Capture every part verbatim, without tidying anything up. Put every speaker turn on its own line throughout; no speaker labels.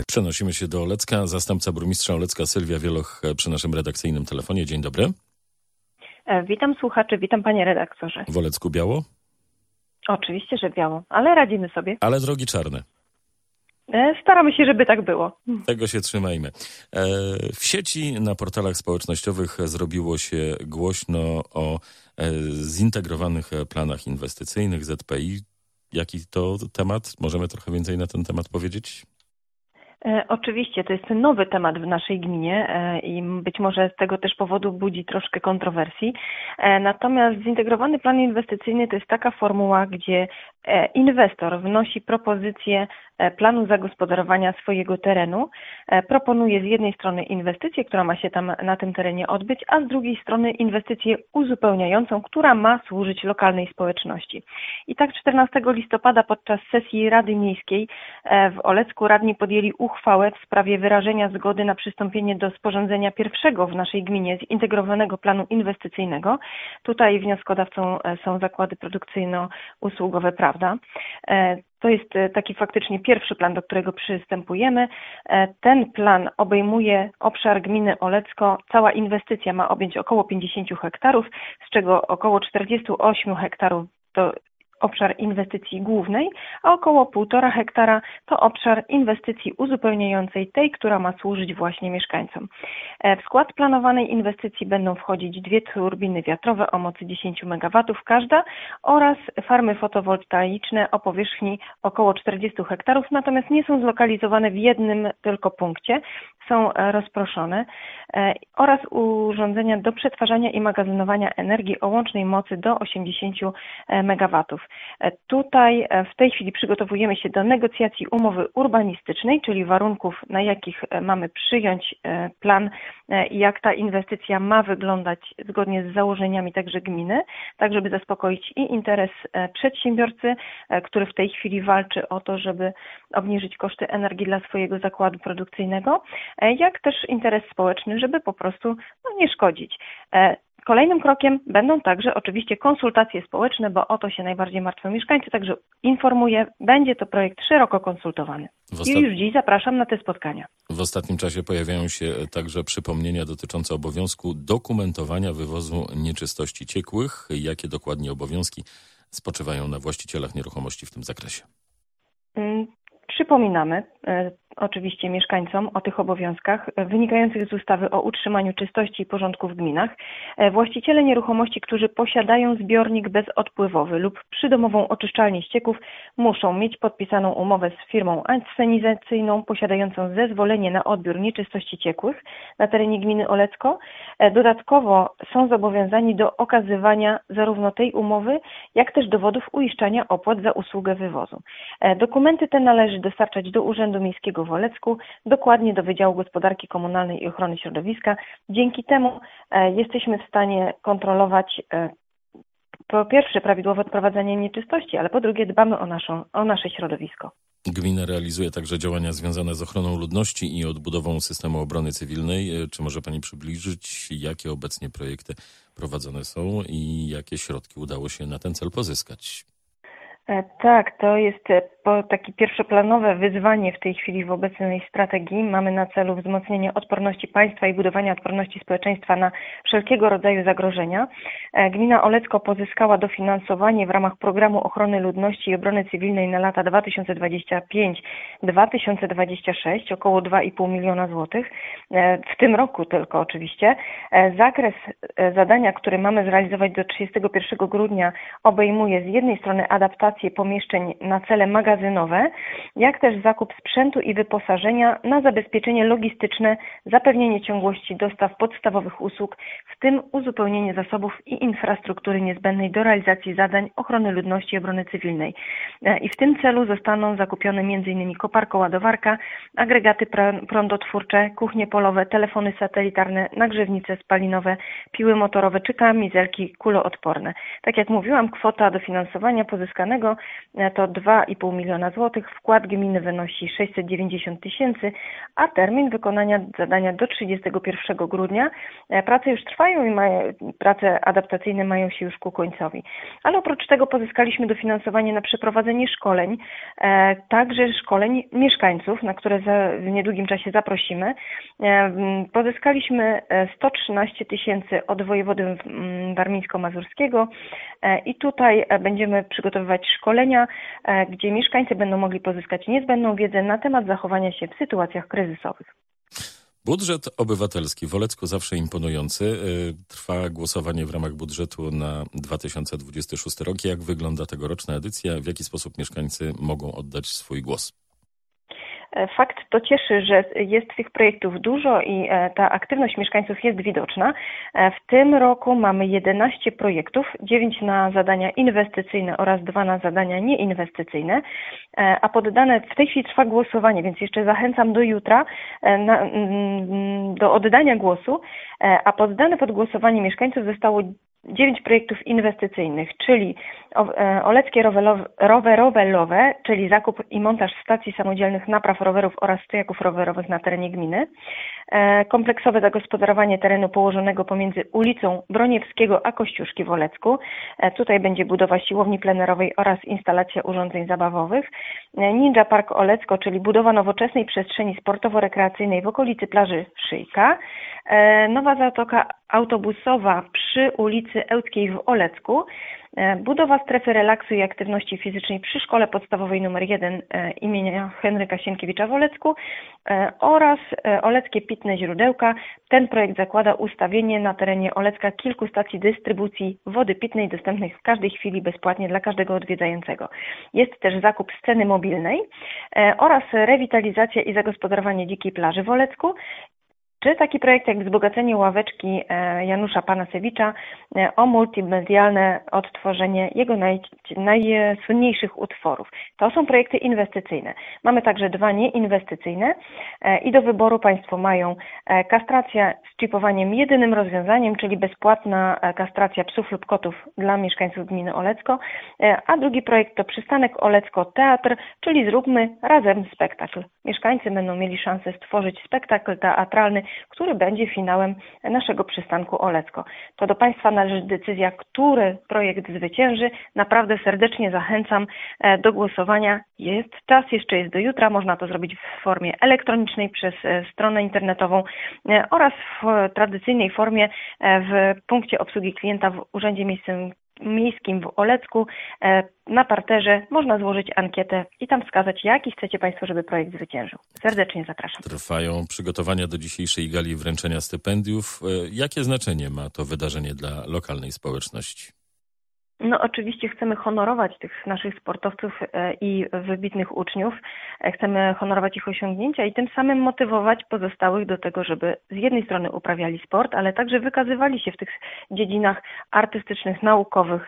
Przenosimy się do Olecka. Zastępca burmistrza Olecka Sylwia Wieloch przy naszym redakcyjnym telefonie. Dzień dobry.
Witam słuchaczy, witam panie redaktorze.
W Olecku biało?
Oczywiście, że biało, ale radzimy sobie.
Ale drogi czarne.
Staramy się, żeby tak było.
Tego się trzymajmy. W sieci, na portalach społecznościowych zrobiło się głośno o zintegrowanych planach inwestycyjnych Z P I. Jaki to temat? Możemy trochę więcej na ten temat powiedzieć?
E, oczywiście, to jest nowy temat w naszej gminie e, i być może z tego też powodu budzi troszkę kontrowersji. E, natomiast zintegrowany plan inwestycyjny to jest taka formuła, gdzie e, inwestor wnosi propozycję e, planu zagospodarowania swojego terenu, e, proponuje z jednej strony inwestycję, która ma się tam na tym terenie odbyć, a z drugiej strony inwestycję uzupełniającą, która ma służyć lokalnej społeczności. I tak czternastego listopada podczas sesji Rady Miejskiej e, w Olecku radni podjęli uchwałę w sprawie wyrażenia zgody na przystąpienie do sporządzenia pierwszego w naszej gminie zintegrowanego planu inwestycyjnego. Tutaj wnioskodawcą są zakłady produkcyjno-usługowe, prawda? To jest taki faktycznie pierwszy plan, do którego przystępujemy. Ten plan obejmuje obszar gminy Olecko. Cała inwestycja ma objąć około pięćdziesiąt hektarów, z czego około czterdzieści osiem hektarów to obszar inwestycji głównej, a około półtora hektara to obszar inwestycji uzupełniającej, tej, która ma służyć właśnie mieszkańcom. W skład planowanej inwestycji będą wchodzić dwie turbiny wiatrowe o mocy dziesięć megawatów każda oraz farmy fotowoltaiczne o powierzchni około czterdzieści hektarów, natomiast nie są zlokalizowane w jednym tylko punkcie, są rozproszone, oraz urządzenia do przetwarzania i magazynowania energii o łącznej mocy do osiemdziesięciu megawatów. Tutaj w tej chwili przygotowujemy się do negocjacji umowy urbanistycznej, czyli warunków, na jakich mamy przyjąć plan i jak ta inwestycja ma wyglądać zgodnie z założeniami także gminy, tak żeby zaspokoić i interes przedsiębiorcy, który w tej chwili walczy o to, żeby obniżyć koszty energii dla swojego zakładu produkcyjnego, jak też interes społeczny, żeby po prostu no, nie szkodzić. Kolejnym krokiem będą także oczywiście konsultacje społeczne, bo o to się najbardziej martwią mieszkańcy, także informuję, będzie to projekt szeroko konsultowany. Ostat... I już dziś zapraszam na te spotkania.
W ostatnim czasie pojawiają się także przypomnienia dotyczące obowiązku dokumentowania wywozu nieczystości ciekłych. Jakie dokładnie obowiązki spoczywają na właścicielach nieruchomości w tym zakresie?
Hmm. Przypominamy e, oczywiście mieszkańcom o tych obowiązkach wynikających z ustawy o utrzymaniu czystości i porządku w gminach. E, właściciele nieruchomości, którzy posiadają zbiornik bezodpływowy lub przydomową oczyszczalnię ścieków, muszą mieć podpisaną umowę z firmą ascenizacyjną posiadającą zezwolenie na odbiór nieczystości ciekłych na terenie gminy Olecko. E, dodatkowo są zobowiązani do okazywania zarówno tej umowy, jak też dowodów uiszczania opłat za usługę wywozu. E, dokumenty te należy dostarczać do Urzędu Miejskiego w Olecku, dokładnie do Wydziału Gospodarki Komunalnej i Ochrony Środowiska. Dzięki temu e, jesteśmy w stanie kontrolować e, po pierwsze prawidłowe odprowadzanie nieczystości, ale po drugie dbamy o, naszą, o nasze środowisko.
Gmina realizuje także działania związane z ochroną ludności i odbudową systemu obrony cywilnej. Czy może Pani przybliżyć, jakie obecnie projekty prowadzone są i jakie środki udało się na ten cel pozyskać?
Tak, to jest takie pierwszoplanowe wyzwanie w tej chwili w obecnej strategii. Mamy na celu wzmocnienie odporności państwa i budowanie odporności społeczeństwa na wszelkiego rodzaju zagrożenia. Gmina Olecko pozyskała dofinansowanie w ramach Programu Ochrony Ludności i Obrony Cywilnej na lata dwa tysiące dwudziesty piąty do dwa tysiące dwudziestego szóstego, około dwa i pół miliona złotych. W tym roku tylko oczywiście. Zakres zadania, który mamy zrealizować do trzydziestego pierwszego grudnia, obejmuje z jednej strony adaptację pomieszczeń na cele magazynowe, jak też zakup sprzętu i wyposażenia na zabezpieczenie logistyczne, zapewnienie ciągłości dostaw podstawowych usług, w tym uzupełnienie zasobów i infrastruktury niezbędnej do realizacji zadań ochrony ludności i obrony cywilnej. I w tym celu zostaną zakupione m.in. koparko-ładowarka, agregaty prądotwórcze, kuchnie polowe, telefony satelitarne, nagrzewnice spalinowe, piły motorowe czy kamizelki kuloodporne. Tak jak mówiłam, kwota dofinansowania pozyskanego to dwa i pół miliona złotych, wkład gminy wynosi sześćset dziewięćdziesiąt tysięcy, a termin wykonania zadania do trzydziestego pierwszego grudnia. Prace już trwają i mają, prace adaptacyjne mają się już ku końcowi. Ale oprócz tego pozyskaliśmy dofinansowanie na przeprowadzenie szkoleń, także szkoleń mieszkańców, na które za, w niedługim czasie zaprosimy. Pozyskaliśmy sto trzynaście tysięcy od wojewody warmińsko-mazurskiego i tutaj będziemy przygotowywać szkolenia, gdzie mieszkańcy będą mogli pozyskać niezbędną wiedzę na temat zachowania się w sytuacjach kryzysowych.
Budżet obywatelski w Olecku zawsze imponujący. Trwa głosowanie w ramach budżetu na dwa tysiące dwudziesty szósty rok. Jak wygląda tegoroczna edycja? W jaki sposób mieszkańcy mogą oddać swój głos?
Fakt to cieszy, że jest tych projektów dużo i ta aktywność mieszkańców jest widoczna. W tym roku mamy jedenaście projektów, dziewięć na zadania inwestycyjne oraz dwa na zadania nieinwestycyjne, a poddane w tej chwili trwa głosowanie, więc jeszcze zachęcam do jutra na, do oddania głosu, a poddane pod głosowanie mieszkańców zostało dziewięć projektów inwestycyjnych, czyli oleckie rowerowe lowe, czyli zakup i montaż stacji samodzielnych napraw rowerów oraz stojaków rowerowych na terenie gminy, kompleksowe zagospodarowanie terenu położonego pomiędzy ulicą Broniewskiego a Kościuszki w Olecku. Tutaj będzie budowa siłowni plenerowej oraz instalacja urządzeń zabawowych. Ninja Park Olecko, czyli budowa nowoczesnej przestrzeni sportowo-rekreacyjnej w okolicy plaży Szyjka. Nowa zatoka autobusowa przy ulicy Ełckiej w Olecku. Budowa strefy relaksu i aktywności fizycznej przy Szkole Podstawowej nr jeden imienia Henryka Sienkiewicza w Olecku oraz Oleckie Pitne Źródełka. Ten projekt zakłada ustawienie na terenie Olecka kilku stacji dystrybucji wody pitnej dostępnych w każdej chwili bezpłatnie dla każdego odwiedzającego. Jest też zakup sceny mobilnej oraz rewitalizacja i zagospodarowanie dzikiej plaży w Olecku. Czy taki projekt jak wzbogacenie ławeczki Janusza Panasewicza o multimedialne odtworzenie jego naj, najsłynniejszych utworów. To są projekty inwestycyjne. Mamy także dwa nieinwestycyjne i do wyboru Państwo mają kastracja z chipowaniem jedynym rozwiązaniem, czyli bezpłatna kastracja psów lub kotów dla mieszkańców gminy Olecko, a drugi projekt to przystanek Olecko Teatr, czyli zróbmy razem spektakl. Mieszkańcy będą mieli szansę stworzyć spektakl teatralny, który będzie finałem naszego przystanku Olecko. To do Państwa należy decyzja, który projekt zwycięży. Naprawdę serdecznie zachęcam do głosowania. Jest czas, jeszcze jest do jutra. Można to zrobić w formie elektronicznej przez stronę internetową oraz w tradycyjnej formie w punkcie obsługi klienta w Urzędzie Miejskim Miejskim w Olecku. Na parterze można złożyć ankietę i tam wskazać, jaki chcecie Państwo, żeby projekt zwyciężył. Serdecznie zapraszam.
Trwają przygotowania do dzisiejszej gali wręczenia stypendiów. Jakie znaczenie ma to wydarzenie dla lokalnej społeczności?
No oczywiście chcemy honorować tych naszych sportowców i wybitnych uczniów. Chcemy honorować ich osiągnięcia i tym samym motywować pozostałych do tego, żeby z jednej strony uprawiali sport, ale także wykazywali się w tych dziedzinach artystycznych, naukowych,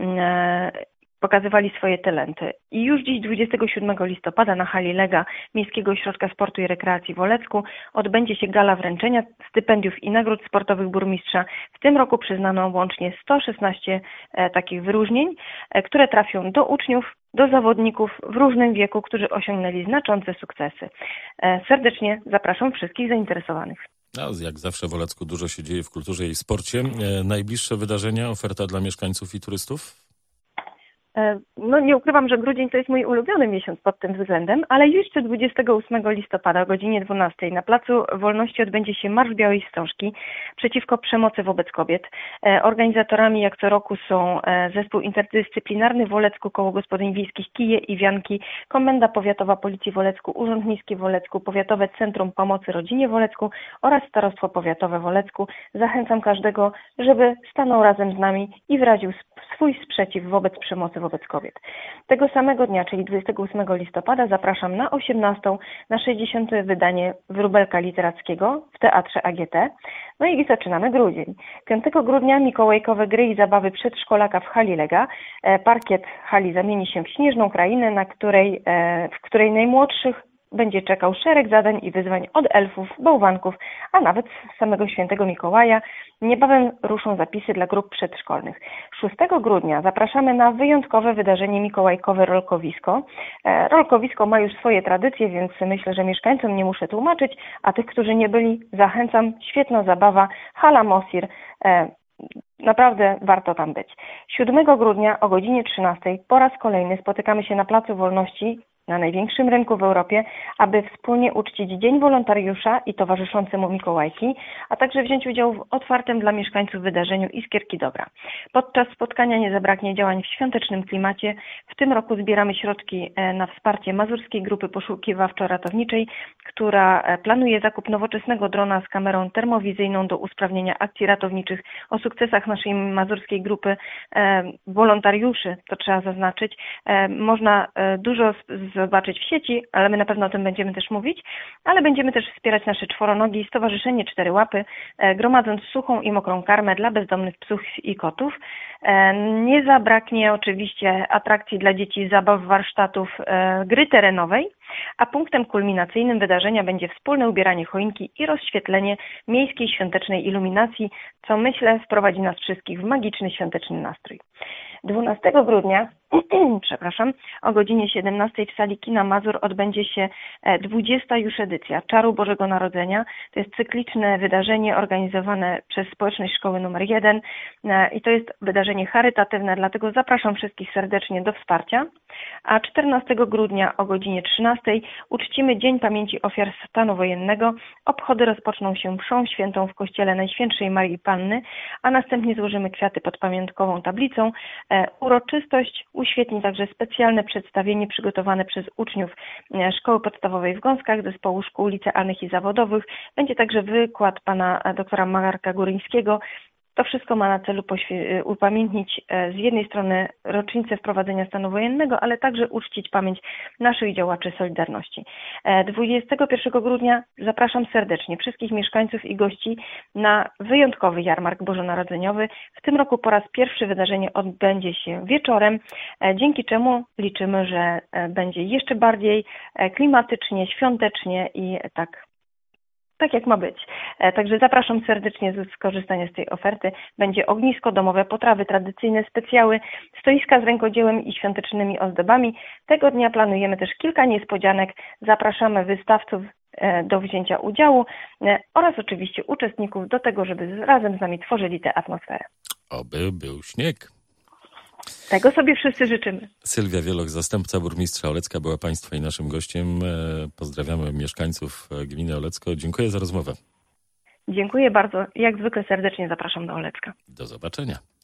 pokazywali swoje talenty. I już dziś dwudziestego siódmego listopada na hali Lega Miejskiego Ośrodka Sportu i Rekreacji w Olecku odbędzie się gala wręczenia stypendiów i nagród sportowych burmistrza. W tym roku przyznano łącznie sto szesnaście e, takich wyróżnień, e, które trafią do uczniów, do zawodników w różnym wieku, którzy osiągnęli znaczące sukcesy. E, serdecznie zapraszam wszystkich zainteresowanych.
No, jak zawsze w Olecku dużo się dzieje w kulturze i sporcie. E, najbliższe wydarzenia, oferta dla mieszkańców i turystów?
No nie ukrywam, że grudzień to jest mój ulubiony miesiąc pod tym względem, ale jeszcze dwudziestego ósmego listopada o godzinie dwunastej na Placu Wolności odbędzie się Marsz Białej Wstążki przeciwko przemocy wobec kobiet. Organizatorami jak co roku są Zespół Interdyscyplinarny w Olecku, Koło Gospodyń Wiejskich Kije i Wianki, Komenda Powiatowa Policji w Olecku, Urząd Miejski w Olecku, Powiatowe Centrum Pomocy Rodzinie w Olecku oraz Starostwo Powiatowe w Olecku. Zachęcam każdego, żeby stanął razem z nami i wyraził swój sprzeciw wobec przemocy wobec kobiet. Tego samego dnia, czyli dwudziestego ósmego listopada, zapraszam na osiemnastą na sześćdziesiąte wydanie Wróbelka Literackiego w Teatrze A G T. No i zaczynamy grudzień. piątego grudnia mikołajkowe gry i zabawy przedszkolaka w hali Lega. Parkiet hali zamieni się w śnieżną krainę, na której, w której najmłodszych będzie czekał szereg zadań i wyzwań od elfów, bałwanków, a nawet samego świętego Mikołaja. Niebawem ruszą zapisy dla grup przedszkolnych. szóstego grudnia zapraszamy na wyjątkowe wydarzenie mikołajkowe Rolkowisko. Rolkowisko ma już swoje tradycje, więc myślę, że mieszkańcom nie muszę tłumaczyć, a tych, którzy nie byli, zachęcam. Świetna zabawa, hala Mosir. Naprawdę warto tam być. siódmego grudnia o godzinie trzynastej po raz kolejny spotykamy się na Placu Wolności, na największym rynku w Europie, aby wspólnie uczcić Dzień Wolontariusza i towarzyszące mu Mikołajki, a także wziąć udział w otwartym dla mieszkańców wydarzeniu Iskierki Dobra. Podczas spotkania nie zabraknie działań w świątecznym klimacie. W tym roku zbieramy środki na wsparcie Mazurskiej Grupy Poszukiwawczo-Ratowniczej, która planuje zakup nowoczesnego drona z kamerą termowizyjną do usprawnienia akcji ratowniczych. O sukcesach naszej mazurskiej grupy wolontariuszy, to trzeba zaznaczyć, można dużo zobaczyć w sieci, ale my na pewno o tym będziemy też mówić, ale będziemy też wspierać nasze czworonogi, Stowarzyszenie Cztery Łapy, gromadząc suchą i mokrą karmę dla bezdomnych psów i kotów. Nie zabraknie oczywiście atrakcji dla dzieci, zabaw, warsztatów, gry terenowej, a punktem kulminacyjnym wydarzenia będzie wspólne ubieranie choinki i rozświetlenie miejskiej świątecznej iluminacji, co myślę wprowadzi nas wszystkich w magiczny świąteczny nastrój. dwunastego grudnia, przepraszam, o godzinie siedemnastej w sali Kina Mazur odbędzie się dwudziesta już edycja Czaru Bożego Narodzenia. To jest cykliczne wydarzenie organizowane przez Społeczność Szkoły numer jeden i to jest wydarzenie charytatywne, dlatego zapraszam wszystkich serdecznie do wsparcia. A czternastego grudnia o godzinie trzynastej uczcimy Dzień Pamięci Ofiar Stanu Wojennego. Obchody rozpoczną się mszą świętą w Kościele Najświętszej Marii Panny, a następnie złożymy kwiaty pod pamiątkową tablicą. E, uroczystość uświetni także specjalne przedstawienie przygotowane przez uczniów Szkoły Podstawowej w Gąskach, Zespołu Szkół Licealnych i Zawodowych. Będzie także wykład pana doktora Marka Góryńskiego. To wszystko ma na celu poświe- upamiętnić z jednej strony rocznicę wprowadzenia stanu wojennego, ale także uczcić pamięć naszych działaczy Solidarności. dwudziestego pierwszego grudnia zapraszam serdecznie wszystkich mieszkańców i gości na wyjątkowy jarmark bożonarodzeniowy. W tym roku po raz pierwszy wydarzenie odbędzie się wieczorem, dzięki czemu liczymy, że będzie jeszcze bardziej klimatycznie, świątecznie i tak Tak jak ma być. Także zapraszam serdecznie do skorzystania z tej oferty. Będzie ognisko, domowe potrawy, tradycyjne specjały, stoiska z rękodziełem i świątecznymi ozdobami. Tego dnia planujemy też kilka niespodzianek. Zapraszamy wystawców do wzięcia udziału oraz oczywiście uczestników do tego, żeby razem z nami tworzyli tę atmosferę.
Oby był śnieg.
Tego sobie wszyscy życzymy.
Sylwia Wieloch, zastępca burmistrza Olecka, była Państwa i naszym gościem. Pozdrawiamy mieszkańców gminy Olecko. Dziękuję za rozmowę.
Dziękuję bardzo. Jak zwykle serdecznie zapraszam do Olecka.
Do zobaczenia.